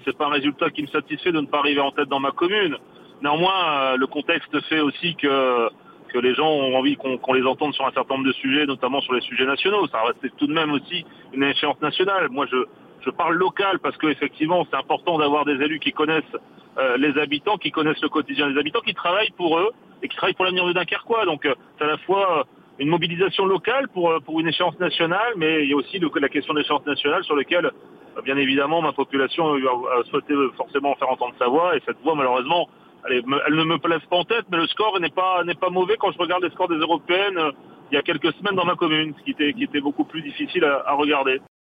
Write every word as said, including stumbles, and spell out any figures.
c'est pas un résultat qui me satisfait de ne pas arriver en tête dans ma commune. Néanmoins, le contexte fait aussi que que les gens ont envie qu'on, qu'on les entende sur un certain nombre de sujets, notamment sur les sujets nationaux. Ça reste tout de même aussi une échéance nationale. Moi, je je parle local parce que effectivement, c'est important d'avoir des élus qui connaissent euh, les habitants, qui connaissent le quotidien des habitants, qui travaillent pour eux et qui travaillent pour l'avenir de Dunkerquois. Donc, euh, c'est à la fois une mobilisation locale pour pour une échéance nationale, mais il y a aussi le, la question d'échéance nationale sur laquelle, bien évidemment, ma population a souhaité forcément faire entendre sa voix, et cette voix, malheureusement, elle, est, elle ne me place pas en tête, mais le score n'est pas n'est pas mauvais quand je regarde les scores des européennes euh, il y a quelques semaines dans ma commune, ce qui était qui était beaucoup plus difficile à, à regarder.